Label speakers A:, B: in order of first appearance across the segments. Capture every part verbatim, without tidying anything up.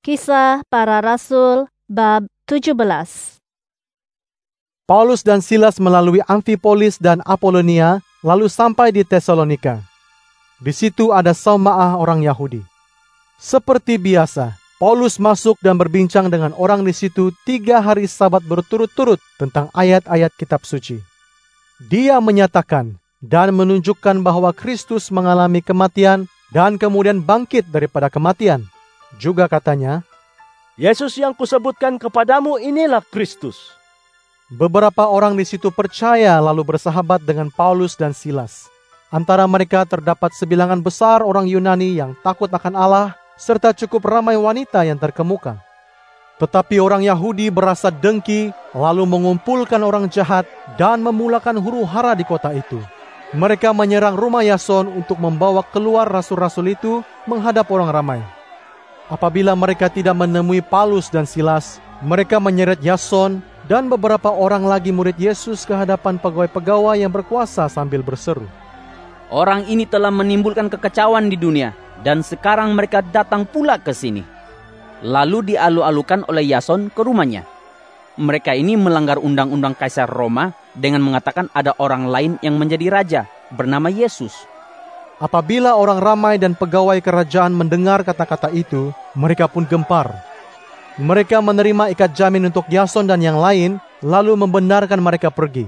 A: Kisah Para Rasul bab tujuh belas.
B: Paulus dan Silas melalui Amfipolis dan Apolonia lalu sampai di Tesalonika. Di situ ada saumaah orang Yahudi. Seperti biasa, Paulus masuk dan berbincang dengan orang di situ tiga hari Sabat berturut-turut tentang ayat-ayat kitab suci. Dia menyatakan dan menunjukkan bahwa Kristus mengalami kematian dan kemudian bangkit daripada kematian. Juga katanya,
C: Yesus yang kusebutkan kepadamu inilah Kristus.
B: Beberapa orang di situ percaya lalu bersahabat dengan Paulus dan Silas. Antara mereka terdapat sebilangan besar orang Yunani yang takut akan Allah, serta cukup ramai wanita yang terkemuka. Tetapi orang Yahudi berasa dengki, lalu mengumpulkan orang jahat dan memulakan huru-hara di kota itu. Mereka menyerang rumah Yason untuk membawa keluar rasul-rasul itu menghadap orang ramai. Apabila mereka tidak menemui Paulus dan Silas, mereka menyeret Yason dan beberapa orang lagi murid Yesus ke hadapan pegawai-pegawai yang berkuasa sambil berseru,
D: "Orang ini telah menimbulkan kekacauan di dunia, dan sekarang mereka datang pula ke sini." Lalu dialu-alukan oleh Yason ke rumahnya. Mereka ini melanggar undang-undang Kaisar Roma dengan mengatakan ada orang lain yang menjadi raja, bernama Yesus.
B: Apabila orang ramai dan pegawai kerajaan mendengar kata-kata itu, mereka pun gempar. Mereka menerima ikat jamin untuk Yason dan yang lain, lalu membenarkan mereka pergi.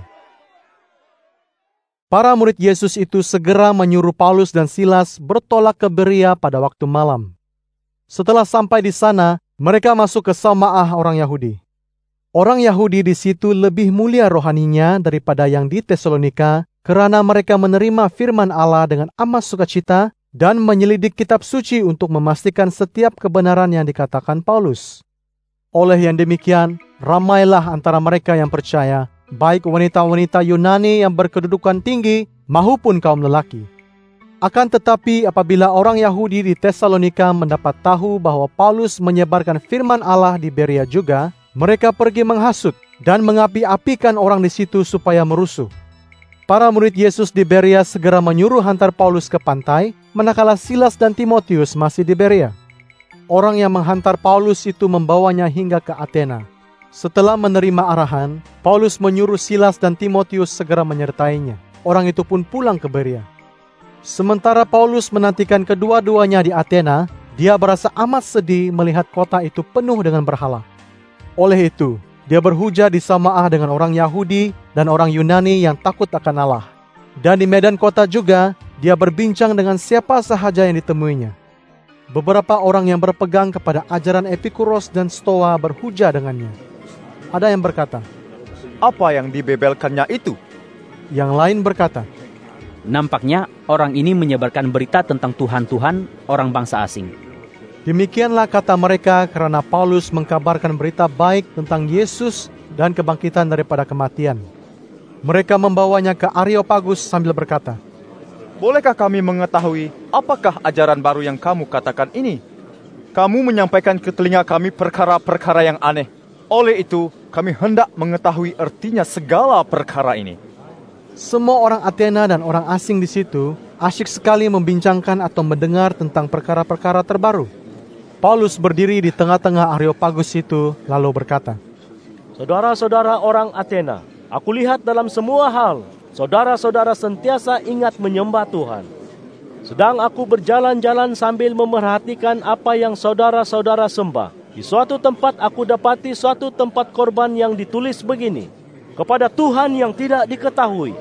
B: Para murid Yesus itu segera menyuruh Paulus dan Silas bertolak ke Berea pada waktu malam. Setelah sampai di sana, mereka masuk ke saumaah orang Yahudi. Orang Yahudi di situ lebih mulia rohaninya daripada yang di Tesalonika, karena mereka menerima firman Allah dengan amat sukacita dan menyelidik kitab suci untuk memastikan setiap kebenaran yang dikatakan Paulus. Oleh yang demikian, ramailah antara mereka yang percaya, baik wanita-wanita Yunani yang berkedudukan tinggi maupun kaum lelaki. Akan tetapi apabila orang Yahudi di Tesalonika mendapat tahu bahwa Paulus menyebarkan firman Allah di Berea juga, mereka pergi menghasut dan mengapi-apikan orang di situ supaya merusuh. Para murid Yesus di Berea segera menyuruh hantar Paulus ke pantai, manakala Silas dan Timotius masih di Berea. Orang yang menghantar Paulus itu membawanya hingga ke Athena. Setelah menerima arahan, Paulus menyuruh Silas dan Timotius segera menyertainya. Orang itu pun pulang ke Berea. Sementara Paulus menantikan kedua-duanya di Athena, dia berasa amat sedih melihat kota itu penuh dengan berhala. Oleh itu, dia berhujah di saumaah dengan orang Yahudi dan orang Yunani yang takut akan Allah. Dan di medan kota juga, dia berbincang dengan siapa sahaja yang ditemuinya. Beberapa orang yang berpegang kepada ajaran Epikuros dan Stoa berhujah dengannya. Ada yang berkata,
E: "Apa yang dibebelkannya itu?"
B: Yang lain berkata,
D: "Nampaknya orang ini menyebarkan berita tentang Tuhan-Tuhan orang bangsa asing."
B: Demikianlah kata mereka karena Paulus mengkabarkan berita baik tentang Yesus dan kebangkitan daripada kematian. Mereka membawanya ke Areopagus sambil berkata,
E: "Bolehkah kami mengetahui apakah ajaran baru yang kamu katakan ini? Kamu menyampaikan ke telinga kami perkara-perkara yang aneh. Oleh itu, kami hendak mengetahui artinya segala perkara ini."
B: Semua orang Athena dan orang asing di situ asyik sekali membincangkan atau mendengar tentang perkara-perkara terbaru. Paulus berdiri di tengah-tengah Areopagus itu lalu berkata,
C: "Saudara-saudara orang Athena, aku lihat dalam semua hal, saudara-saudara sentiasa ingat menyembah Tuhan. Sedang aku berjalan-jalan sambil memerhatikan apa yang saudara-saudara sembah. Di suatu tempat aku dapati suatu tempat korban yang ditulis begini, kepada Tuhan yang tidak diketahui.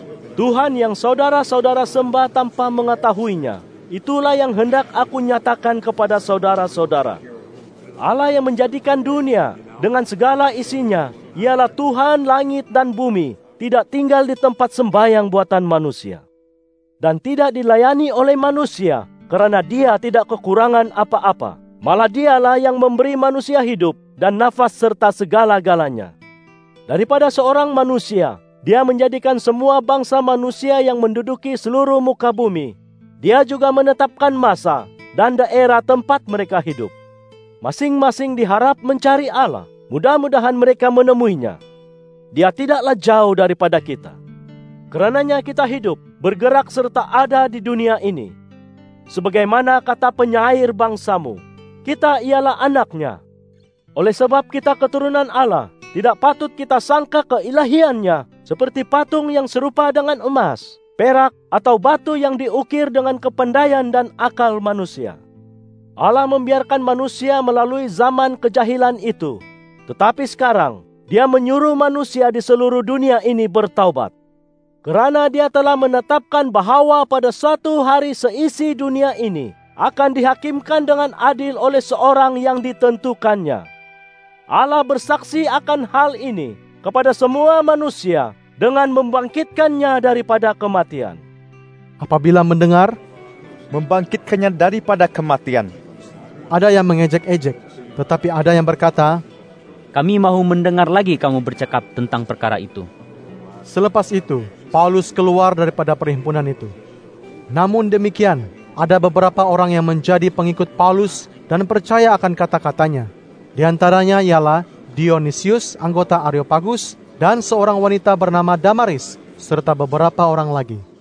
C: Tuhan yang saudara-saudara sembah tanpa mengetahuinya. Itulah yang hendak aku nyatakan kepada saudara-saudara. Allah yang menjadikan dunia dengan segala isinya, ialah Tuhan langit dan bumi, tidak tinggal di tempat sembahyang buatan manusia. Dan tidak dilayani oleh manusia, karena dia tidak kekurangan apa-apa. Malah dialah yang memberi manusia hidup dan nafas serta segala-galanya. Daripada seorang manusia, dia menjadikan semua bangsa manusia yang menduduki seluruh muka bumi. Dia juga menetapkan masa dan daerah tempat mereka hidup. Masing-masing diharap mencari Allah. Mudah-mudahan mereka menemuinya. Dia tidaklah jauh daripada kita. Karenanya kita hidup, bergerak serta ada di dunia ini. Sebagaimana kata penyair bangsamu, kita ialah anaknya. Oleh sebab kita keturunan Allah, tidak patut kita sangka keilahiannya seperti patung yang serupa dengan emas, perak, atau batu yang diukir dengan kepandaian dan akal manusia. Allah membiarkan manusia melalui zaman kejahilan itu. Tetapi sekarang, Dia menyuruh manusia di seluruh dunia ini bertaubat. Kerana Dia telah menetapkan bahawa pada suatu hari seisi dunia ini akan dihakimkan dengan adil oleh seorang yang ditentukannya. Allah bersaksi akan hal ini kepada semua manusia dengan membangkitkannya daripada kematian.
B: Apabila mendengar,
E: Membangkitkannya daripada kematian.
B: ada yang mengejek-ejek, tetapi ada yang berkata,
D: Kami mahu mendengar lagi kamu bercakap tentang perkara itu.
B: Selepas itu, Paulus keluar daripada perhimpunan itu. Namun demikian, ada beberapa orang yang menjadi pengikut Paulus dan percaya akan kata-katanya. Di antaranya ialah Dionysius, anggota Areopagus, dan seorang wanita bernama Damaris, serta beberapa orang lagi.